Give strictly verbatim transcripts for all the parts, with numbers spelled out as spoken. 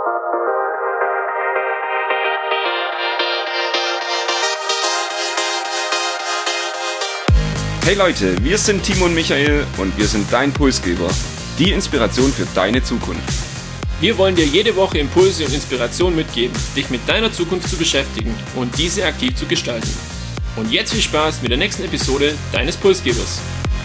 Hey Leute, wir sind Timo und Michael und wir sind dein Pulsgeber, die Inspiration für deine Zukunft. Wir wollen dir jede Woche Impulse und Inspiration mitgeben, dich mit deiner Zukunft zu beschäftigen und diese aktiv zu gestalten. Und jetzt viel Spaß mit der nächsten Episode deines Pulsgebers.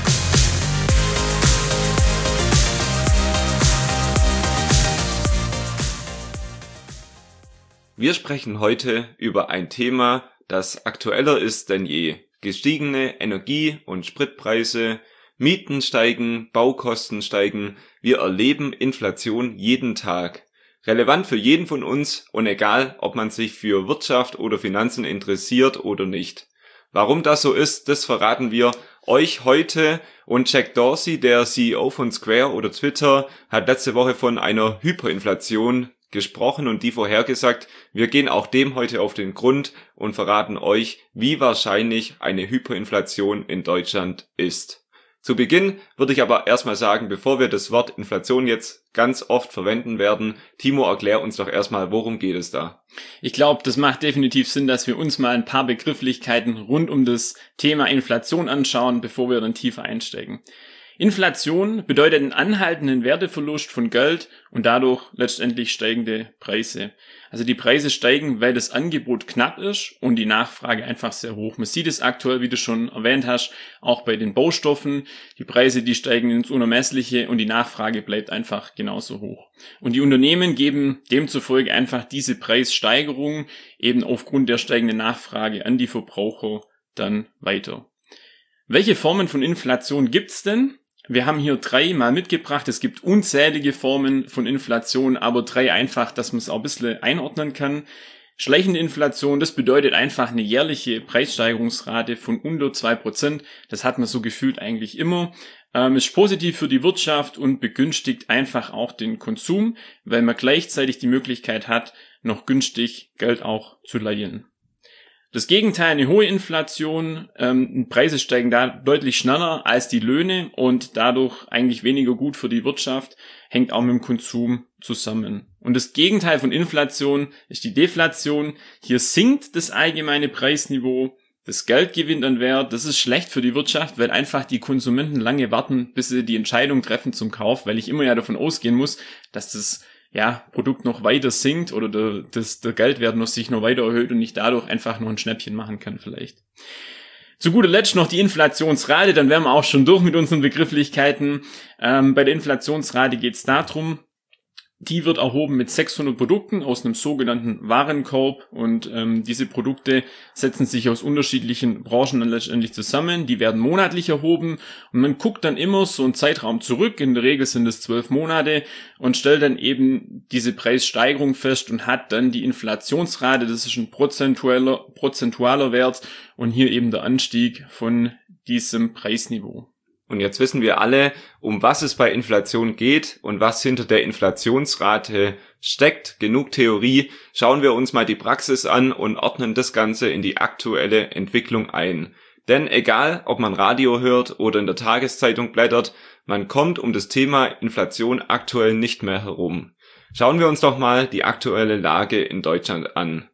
Wir sprechen heute über ein Thema, das aktueller ist denn je. Gestiegene Energie- und Spritpreise, Mieten steigen, Baukosten steigen, wir erleben Inflation jeden Tag. Relevant für jeden von uns und egal, ob man sich für Wirtschaft oder Finanzen interessiert oder nicht. Warum das so ist, das verraten wir euch heute und Jack Dorsey, der C E O von Square oder Twitter, hat letzte Woche von einer Hyperinflation gesprochen und die vorhergesagt. Wir gehen auch dem heute auf den Grund und verraten euch, wie wahrscheinlich eine Hyperinflation in Deutschland ist. Zu Beginn würde ich aber erstmal sagen, bevor wir das Wort Inflation jetzt ganz oft verwenden werden, Timo, erklär uns doch erstmal, worum geht es da? Ich glaube, das macht definitiv Sinn, dass wir uns mal ein paar Begrifflichkeiten rund um das Thema Inflation anschauen, bevor wir dann tiefer einsteigen. Inflation bedeutet einen anhaltenden Werteverlust von Geld und dadurch letztendlich steigende Preise. Also die Preise steigen, weil das Angebot knapp ist und die Nachfrage einfach sehr hoch. Man sieht es aktuell, wie du schon erwähnt hast, auch bei den Baustoffen. Die Preise, die steigen ins Unermessliche und die Nachfrage bleibt einfach genauso hoch. Und die Unternehmen geben demzufolge einfach diese Preissteigerung eben aufgrund der steigenden Nachfrage an die Verbraucher dann weiter. Welche Formen von Inflation gibt's denn? Wir haben hier drei mal mitgebracht. Es gibt unzählige Formen von Inflation, aber drei einfach, dass man es auch ein bisschen einordnen kann. Schleichende Inflation, das bedeutet einfach eine jährliche Preissteigerungsrate von unter zwei Prozent. Das hat man so gefühlt eigentlich immer. Ähm, ist positiv für die Wirtschaft und begünstigt einfach auch den Konsum, weil man gleichzeitig die Möglichkeit hat, noch günstig Geld auch zu leihen. Das Gegenteil, eine hohe Inflation, ähm, Preise steigen da deutlich schneller als die Löhne und dadurch eigentlich weniger gut für die Wirtschaft, hängt auch mit dem Konsum zusammen. Und das Gegenteil von Inflation ist die Deflation. Hier sinkt das allgemeine Preisniveau, das Geld gewinnt an Wert, das ist schlecht für die Wirtschaft, weil einfach die Konsumenten lange warten, bis sie die Entscheidung treffen zum Kauf, weil ich immer ja davon ausgehen muss, dass das ja, Produkt noch weiter sinkt oder der, das, der Geldwert noch sich noch weiter erhöht und ich dadurch einfach noch ein Schnäppchen machen kann vielleicht. Zu guter Letzt noch die Inflationsrate, dann wären wir auch schon durch mit unseren Begrifflichkeiten. Ähm, bei der Inflationsrate geht es darum, die wird erhoben mit sechshundert Produkten aus einem sogenannten Warenkorb und ähm, diese Produkte setzen sich aus unterschiedlichen Branchen dann letztendlich zusammen. Die werden monatlich erhoben und man guckt dann immer so einen Zeitraum zurück, in der Regel sind es zwölf Monate und stellt dann eben diese Preissteigerung fest und hat dann die Inflationsrate, das ist ein prozentualer, prozentualer Wert und hier eben der Anstieg von diesem Preisniveau. Und jetzt wissen wir alle, um was es bei Inflation geht und was hinter der Inflationsrate steckt. Genug Theorie. Schauen wir uns mal die Praxis an und ordnen das Ganze in die aktuelle Entwicklung ein. Denn egal, ob man Radio hört oder in der Tageszeitung blättert, man kommt um das Thema Inflation aktuell nicht mehr herum. Schauen wir uns doch mal die aktuelle Lage in Deutschland an.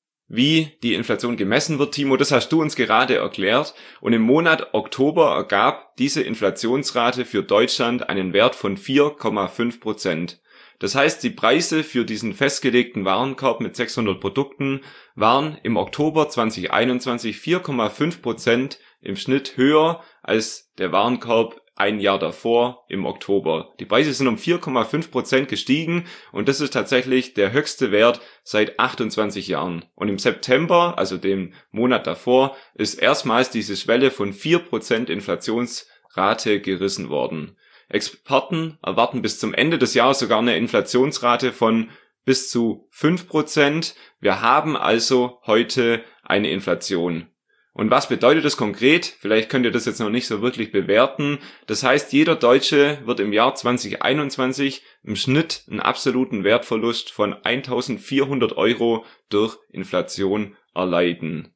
Wie die Inflation gemessen wird, Timo, das hast du uns gerade erklärt. Und im Monat Oktober ergab diese Inflationsrate für Deutschland einen Wert von vier Komma fünf Prozent. Das heißt, die Preise für diesen festgelegten Warenkorb mit sechshundert Produkten waren im Oktober zwanzig einundzwanzig vier Komma fünf Prozent im Schnitt höher als der Warenkorb ein Jahr davor im Oktober. Die Preise sind um vier Komma fünf Prozent gestiegen und das ist tatsächlich der höchste Wert seit achtundzwanzig Jahren. Und im September, also dem Monat davor, ist erstmals diese Schwelle von vier Prozent Inflationsrate gerissen worden. Experten erwarten bis zum Ende des Jahres sogar eine Inflationsrate von bis zu fünf Prozent. Wir haben also heute eine Inflation. Und was bedeutet das konkret? Vielleicht könnt ihr das jetzt noch nicht so wirklich bewerten. Das heißt, jeder Deutsche wird im Jahr zwanzig einundzwanzig im Schnitt einen absoluten Wertverlust von eintausendvierhundert Euro durch Inflation erleiden.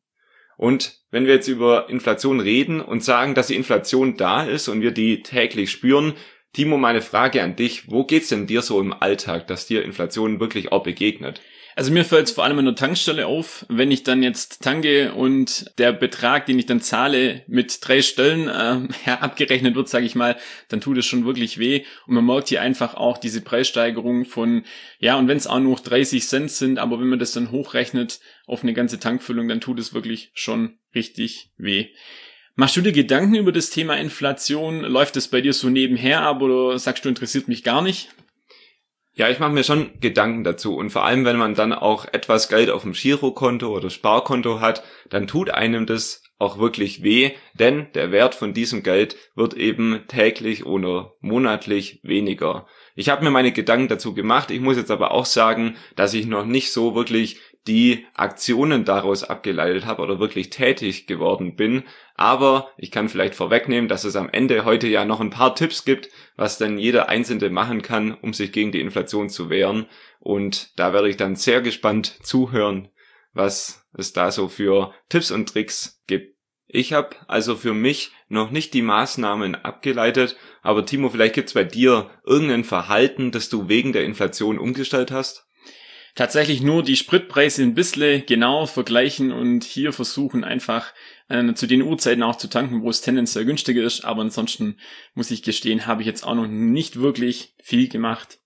Und wenn wir jetzt über Inflation reden und sagen, dass die Inflation da ist und wir die täglich spüren, Timo, meine Frage an dich, wo geht's denn dir so im Alltag, dass dir Inflation wirklich auch begegnet? Also mir fällt es vor allem an der Tankstelle auf, wenn ich dann jetzt tanke und der Betrag, den ich dann zahle, mit drei Stellen äh, ja, abgerechnet wird, sage ich mal, dann tut es schon wirklich weh. Und man merkt hier einfach auch diese Preissteigerung von, ja, und wenn es auch nur dreißig Cent sind, aber wenn man das dann hochrechnet auf eine ganze Tankfüllung, dann tut es wirklich schon richtig weh. Machst du dir Gedanken über das Thema Inflation? Läuft es bei dir so nebenher ab oder sagst du, interessiert mich gar nicht? Ja, ich mache mir schon Gedanken dazu und vor allem, wenn man dann auch etwas Geld auf dem Girokonto oder Sparkonto hat, dann tut einem das auch wirklich weh, denn der Wert von diesem Geld wird eben täglich oder monatlich weniger. Ich habe mir meine Gedanken dazu gemacht, ich muss jetzt aber auch sagen, dass ich noch nicht so wirklich die Aktionen daraus abgeleitet habe oder wirklich tätig geworden bin, aber ich kann vielleicht vorwegnehmen, dass es am Ende heute ja noch ein paar Tipps gibt, was dann jeder Einzelne machen kann, um sich gegen die Inflation zu wehren, und da werde ich dann sehr gespannt zuhören, was es da so für Tipps und Tricks gibt. Ich habe also für mich noch nicht die Maßnahmen abgeleitet, aber Timo, vielleicht gibt's bei dir irgendein Verhalten, das du wegen der Inflation umgestellt hast? Tatsächlich nur die Spritpreise ein bisschen genau vergleichen und hier versuchen einfach äh, zu den Uhrzeiten auch zu tanken, wo es tendenziell günstiger ist, aber ansonsten muss ich gestehen, habe ich jetzt auch noch nicht wirklich viel gemacht.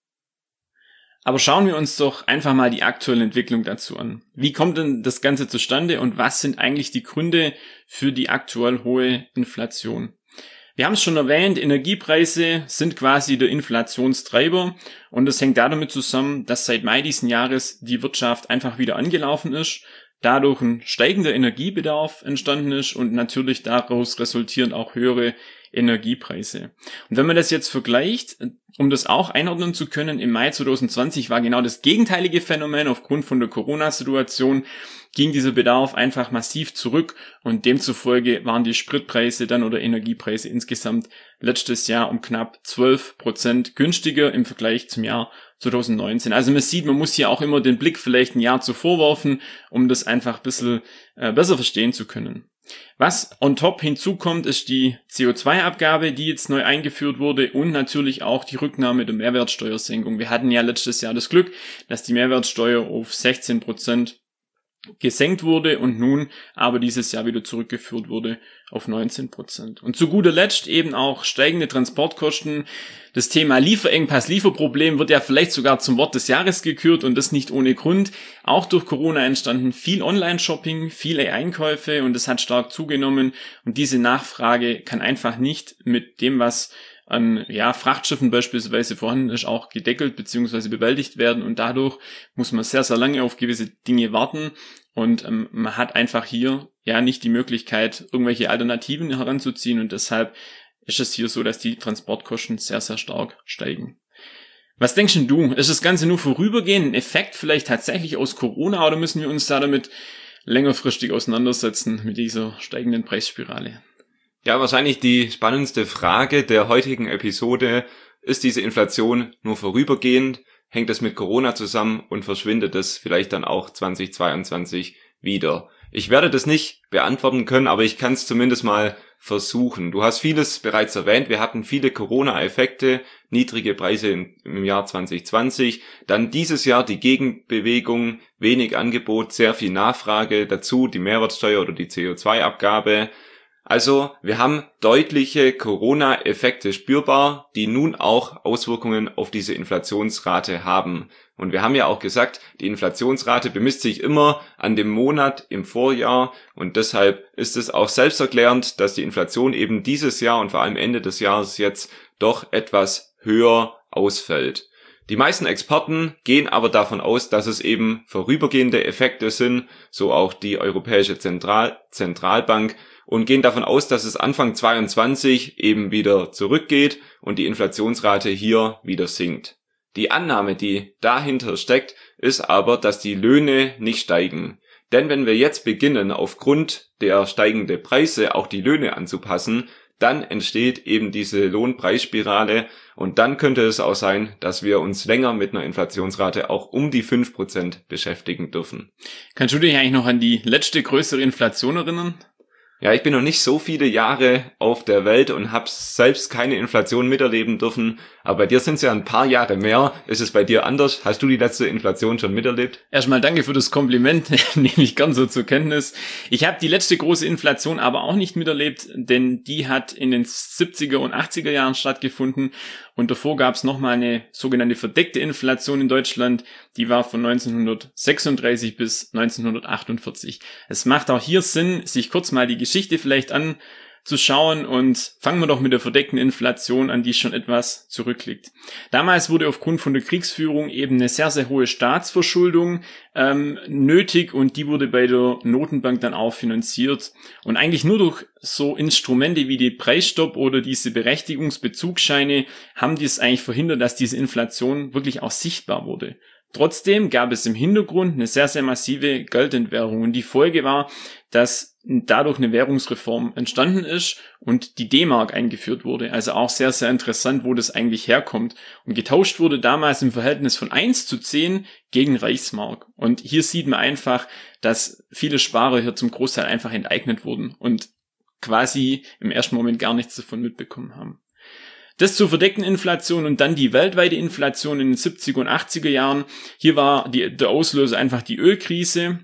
Aber schauen wir uns doch einfach mal die aktuelle Entwicklung dazu an. Wie kommt denn das Ganze zustande und was sind eigentlich die Gründe für die aktuell hohe Inflation? Wir haben es schon erwähnt, Energiepreise sind quasi der Inflationstreiber und das hängt damit zusammen, dass seit Mai diesen Jahres die Wirtschaft einfach wieder angelaufen ist, dadurch ein steigender Energiebedarf entstanden ist und natürlich daraus resultieren auch höhere Energiepreise. Und wenn man das jetzt vergleicht, um das auch einordnen zu können, im Mai zwanzig zwanzig war genau das gegenteilige Phänomen. Aufgrund von der Corona-Situation ging dieser Bedarf einfach massiv zurück und demzufolge waren die Spritpreise dann oder Energiepreise insgesamt letztes Jahr um knapp zwölf Prozent günstiger im Vergleich zum Jahr zwanzig neunzehn. Also man sieht, man muss hier auch immer den Blick vielleicht ein Jahr zuvor werfen, um das einfach ein bisschen äh, besser verstehen zu können. Was on top hinzukommt, ist die C O zwei Abgabe, die jetzt neu eingeführt wurde und natürlich auch die Rücknahme der Mehrwertsteuersenkung. Wir hatten ja letztes Jahr das Glück, dass die Mehrwertsteuer auf sechzehn Prozent gesenkt wurde und nun aber dieses Jahr wieder zurückgeführt wurde auf neunzehn Prozent. Und zu guter Letzt eben auch steigende Transportkosten. Das Thema Lieferengpass, Lieferproblem wird ja vielleicht sogar zum Wort des Jahres gekürt und das nicht ohne Grund. Auch durch Corona entstanden viel Online-Shopping, viele Einkäufe und das hat stark zugenommen und diese Nachfrage kann einfach nicht mit dem, was an ja, Frachtschiffen beispielsweise vorhanden ist, auch gedeckelt bzw. bewältigt werden und dadurch muss man sehr, sehr lange auf gewisse Dinge warten und ähm, man hat einfach hier ja nicht die Möglichkeit, irgendwelche Alternativen heranzuziehen und deshalb ist es hier so, dass die Transportkosten sehr, sehr stark steigen. Was denkst denn du? Ist das Ganze nur vorübergehend ein Effekt vielleicht tatsächlich aus Corona oder müssen wir uns da damit längerfristig auseinandersetzen mit dieser steigenden Preisspirale? Ja, wahrscheinlich die spannendste Frage der heutigen Episode: Ist diese Inflation nur vorübergehend? Hängt es mit Corona zusammen und verschwindet es vielleicht dann auch zwanzig zweiundzwanzig wieder? Ich werde das nicht beantworten können, aber ich kann es zumindest mal versuchen. Du hast vieles bereits erwähnt. Wir hatten viele Corona-Effekte, niedrige Preise im Jahr zwanzig zwanzig, dann dieses Jahr die Gegenbewegung, wenig Angebot, sehr viel Nachfrage, dazu die Mehrwertsteuer oder die C O zwei Abgabe. Also wir haben deutliche Corona-Effekte spürbar, die nun auch Auswirkungen auf diese Inflationsrate haben. Und wir haben ja auch gesagt, die Inflationsrate bemisst sich immer an dem Monat im Vorjahr und deshalb ist es auch selbsterklärend, dass die Inflation eben dieses Jahr und vor allem Ende des Jahres jetzt doch etwas höher ausfällt. Die meisten Experten gehen aber davon aus, dass es eben vorübergehende Effekte sind, so auch die Europäische Zentral- Zentralbank, und gehen davon aus, dass es Anfang zweiundzwanzig eben wieder zurückgeht und die Inflationsrate hier wieder sinkt. Die Annahme, die dahinter steckt, ist aber, dass die Löhne nicht steigen. Denn wenn wir jetzt beginnen, aufgrund der steigenden Preise auch die Löhne anzupassen, dann entsteht eben diese Lohnpreisspirale und dann könnte es auch sein, dass wir uns länger mit einer Inflationsrate auch um die fünf Prozent beschäftigen dürfen. Kannst du dich eigentlich noch an die letzte größere Inflation erinnern? Ja, ich bin noch nicht so viele Jahre auf der Welt und habe selbst keine Inflation miterleben dürfen. Aber bei dir sind es ja ein paar Jahre mehr. Ist es bei dir anders? Hast du die letzte Inflation schon miterlebt? Erstmal danke für das Kompliment, nehme ich gern so zur Kenntnis. Ich habe die letzte große Inflation aber auch nicht miterlebt, denn die hat in den siebziger und achtziger Jahren stattgefunden. Und davor gab es nochmal eine sogenannte verdeckte Inflation in Deutschland. Die war von neunzehnhundertsechsunddreißig bis neunzehnhundertachtundvierzig. Es macht auch hier Sinn, sich kurz mal die Geschichte vielleicht anzuschauen, und fangen wir doch mit der verdeckten Inflation an, die schon etwas zurückliegt. Damals wurde aufgrund von der Kriegsführung eben eine sehr, sehr hohe Staatsverschuldung ähm, nötig, und die wurde bei der Notenbank dann auch finanziert. Und eigentlich nur durch so Instrumente wie die Preisstopp oder diese Berechtigungsbezugsscheine haben die es eigentlich verhindert, dass diese Inflation wirklich auch sichtbar wurde. Trotzdem gab es im Hintergrund eine sehr, sehr massive Geldentwertung, und die Folge war, dass dadurch eine Währungsreform entstanden ist und die D-Mark eingeführt wurde. Also auch sehr, sehr interessant, wo das eigentlich herkommt. Und getauscht wurde damals im Verhältnis von eins zu zehn gegen Reichsmark. Und hier sieht man einfach, dass viele Sparer hier zum Großteil einfach enteignet wurden und quasi im ersten Moment gar nichts davon mitbekommen haben. Das zur verdeckten Inflation und dann die weltweite Inflation in den siebziger und achtziger Jahren. Hier war die, der Auslöser einfach die Ölkrise,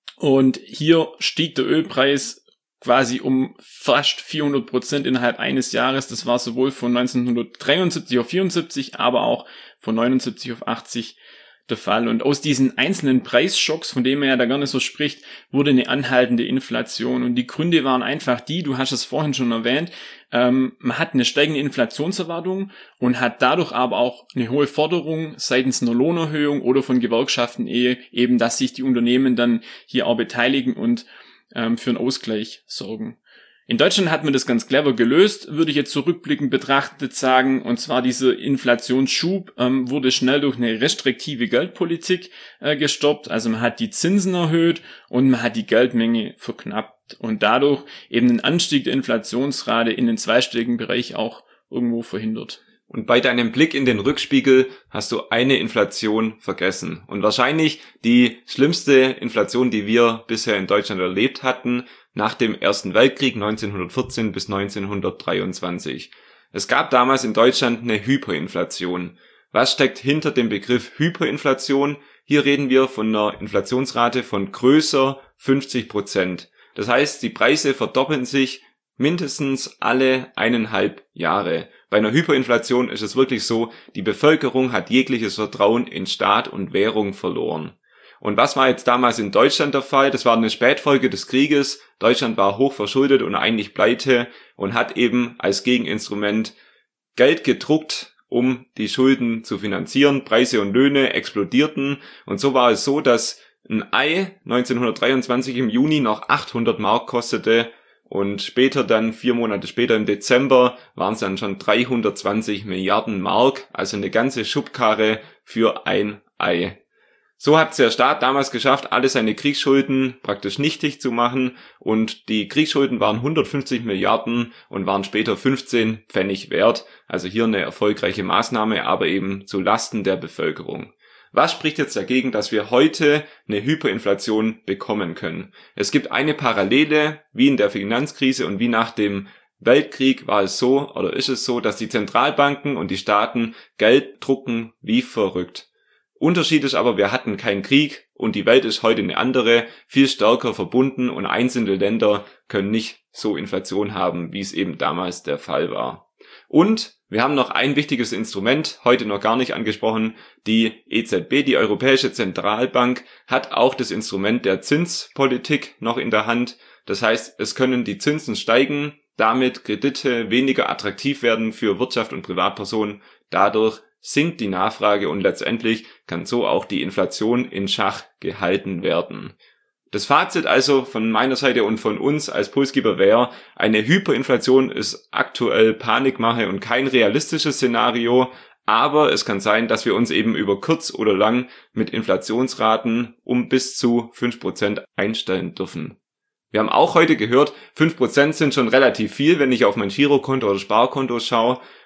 und hier stieg der Ölpreis quasi um fast vierhundert Prozent innerhalb eines Jahres. Das war sowohl von neunzehnhundertdreiundsiebzig auf vierundsiebzig, aber auch von neunundsiebzig auf achtzig der Fall. Und aus diesen einzelnen Preisschocks, von denen man ja da gerne so spricht, wurde eine anhaltende Inflation. Und die Gründe waren einfach die, du hast es vorhin schon erwähnt, ähm, man hat eine steigende Inflationserwartung und hat dadurch aber auch eine hohe Forderung seitens einer Lohnerhöhung oder von Gewerkschaften eben, dass sich die Unternehmen dann hier auch beteiligen und ähm, für einen Ausgleich sorgen. In Deutschland hat man das ganz clever gelöst, würde ich jetzt zurückblickend betrachtet sagen, und zwar dieser Inflationsschub ähm, wurde schnell durch eine restriktive Geldpolitik äh, gestoppt, also man hat die Zinsen erhöht und man hat die Geldmenge verknappt und dadurch eben den Anstieg der Inflationsrate in den zweistelligen Bereich auch irgendwo verhindert. Und bei deinem Blick in den Rückspiegel hast du eine Inflation vergessen. Und wahrscheinlich die schlimmste Inflation, die wir bisher in Deutschland erlebt hatten, nach dem Ersten Weltkrieg neunzehnhundertvierzehn bis neunzehnhundertdreiundzwanzig. Es gab damals in Deutschland eine Hyperinflation. Was steckt hinter dem Begriff Hyperinflation? Hier reden wir von einer Inflationsrate von größer fünfzig Prozent. Das heißt, die Preise verdoppeln sich mindestens alle eineinhalb Jahre. Bei einer Hyperinflation ist es wirklich so, die Bevölkerung hat jegliches Vertrauen in Staat und Währung verloren. Und was war jetzt damals in Deutschland der Fall? Das war eine Spätfolge des Krieges. Deutschland war hoch verschuldet und eigentlich pleite und hat eben als Gegeninstrument Geld gedruckt, um die Schulden zu finanzieren. Preise und Löhne explodierten. Und so war es so, dass ein Ei neunzehnhundertdreiundzwanzig im Juni noch achthundert Mark kostete. Und später dann, vier Monate später im Dezember, waren es dann schon dreihundertzwanzig Milliarden Mark, also eine ganze Schubkarre für ein Ei. So hat der Staat damals geschafft, alle seine Kriegsschulden praktisch nichtig zu machen, und die Kriegsschulden waren hundertfünfzig Milliarden und waren später fünfzehn Pfennig wert. Also hier eine erfolgreiche Maßnahme, aber eben zu Lasten der Bevölkerung. Was spricht jetzt dagegen, dass wir heute eine Hyperinflation bekommen können? Es gibt eine Parallele, wie in der Finanzkrise und wie nach dem Weltkrieg war es so, oder ist es so, dass die Zentralbanken und die Staaten Geld drucken wie verrückt. Unterschied ist aber, wir hatten keinen Krieg und die Welt ist heute eine andere, viel stärker verbunden, und einzelne Länder können nicht so Inflation haben, wie es eben damals der Fall war. Und wir haben noch ein wichtiges Instrument, heute noch gar nicht angesprochen, die E Z B, die Europäische Zentralbank, hat auch das Instrument der Zinspolitik noch in der Hand. Das heißt, es können die Zinsen steigen, damit Kredite weniger attraktiv werden für Wirtschaft und Privatpersonen, dadurch sinkt die Nachfrage und letztendlich kann so auch die Inflation in Schach gehalten werden. Das Fazit also von meiner Seite und von uns als Pulsgeber wäre, eine Hyperinflation ist aktuell Panikmache und kein realistisches Szenario, aber es kann sein, dass wir uns eben über kurz oder lang mit Inflationsraten um bis zu fünf Prozent einstellen dürfen. Wir haben auch heute gehört, fünf Prozent sind schon relativ viel, wenn ich auf mein Girokonto oder Sparkonto schaue.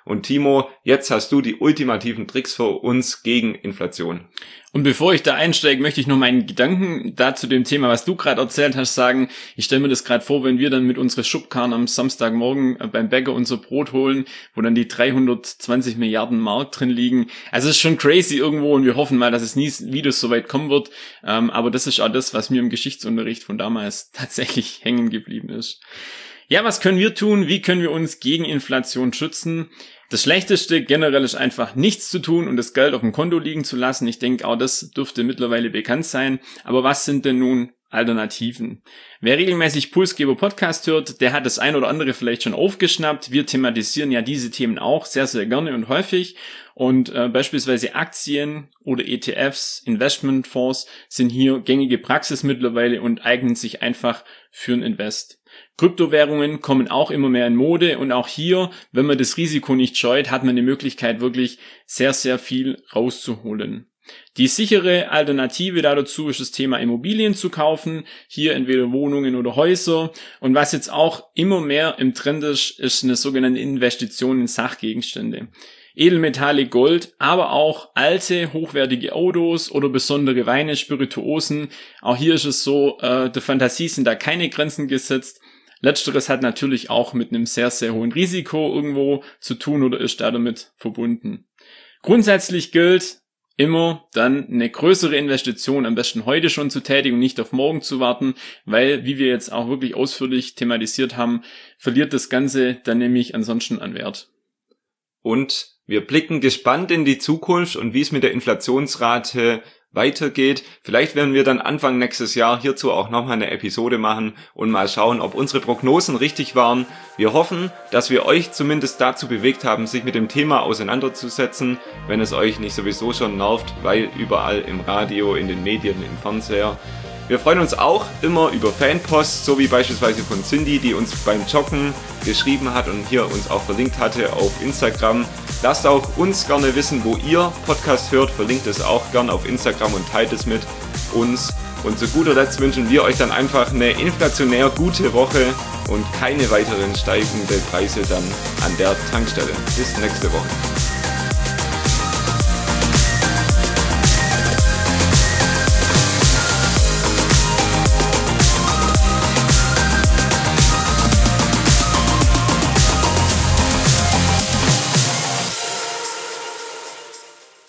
Und Timo, jetzt hast du die ultimativen Tricks für uns gegen Inflation. Und bevor ich da einsteige, möchte ich noch meinen Gedanken da zu dem Thema, was du gerade erzählt hast, sagen. Ich stelle mir das gerade vor, wenn wir dann mit unseren Schubkarren am Samstagmorgen beim Bäcker unser Brot holen, wo dann die dreihundertzwanzig Milliarden Mark drin liegen. Also es ist schon crazy irgendwo und wir hoffen mal, dass es nie wieder so weit kommen wird. Aber das ist auch das, was mir im Geschichtsunterricht von damals tatsächlich hängen geblieben ist. Ja, was können wir tun? Wie können wir uns gegen Inflation schützen? Das Schlechteste generell ist einfach nichts zu tun und das Geld auf dem Konto liegen zu lassen. Ich denke, auch das dürfte mittlerweile bekannt sein. Aber was sind denn nun Alternativen? Wer regelmäßig Pulsgeber Podcast hört, der hat das ein oder andere vielleicht schon aufgeschnappt. Wir thematisieren ja diese Themen auch sehr, sehr gerne und häufig. Und äh, beispielsweise Aktien oder E T Fs, Investmentfonds sind hier gängige Praxis mittlerweile und eignen sich einfach für ein Invest. Kryptowährungen kommen auch immer mehr in Mode und auch hier, wenn man das Risiko nicht scheut, hat man die Möglichkeit, wirklich sehr, sehr viel rauszuholen. Die sichere Alternative dazu ist das Thema Immobilien zu kaufen, hier entweder Wohnungen oder Häuser. Und was jetzt auch immer mehr im Trend ist, ist eine sogenannte Investition in Sachgegenstände. Edelmetalle, Gold, aber auch alte, hochwertige Autos oder besondere Weine, Spirituosen. Auch hier ist es so, äh, der Fantasie sind da keine Grenzen gesetzt. Letzteres hat natürlich auch mit einem sehr, sehr hohen Risiko irgendwo zu tun oder ist da damit verbunden. Grundsätzlich gilt immer dann eine größere Investition am besten heute schon zu tätigen und nicht auf morgen zu warten, weil, wie wir jetzt auch wirklich ausführlich thematisiert haben, verliert das Ganze dann nämlich ansonsten an Wert. Und wir blicken gespannt in die Zukunft und wie es mit der Inflationsrate weitergeht. Vielleicht werden wir dann Anfang nächstes Jahr hierzu auch nochmal eine Episode machen und mal schauen, ob unsere Prognosen richtig waren. Wir hoffen, dass wir euch zumindest dazu bewegt haben, sich mit dem Thema auseinanderzusetzen, wenn es euch nicht sowieso schon nervt, weil überall im Radio, in den Medien, im Fernseher. Wir freuen uns auch immer über Fanpost, so wie beispielsweise von Cindy, die uns beim Joggen geschrieben hat und hier uns auch verlinkt hatte auf Instagram. Lasst auch uns gerne wissen, wo ihr Podcast hört, verlinkt es auch gerne auf Instagram und teilt es mit uns. Und zu guter Letzt wünschen wir euch dann einfach eine inflationär gute Woche und keine weiteren steigenden Preise dann an der Tankstelle. Bis nächste Woche.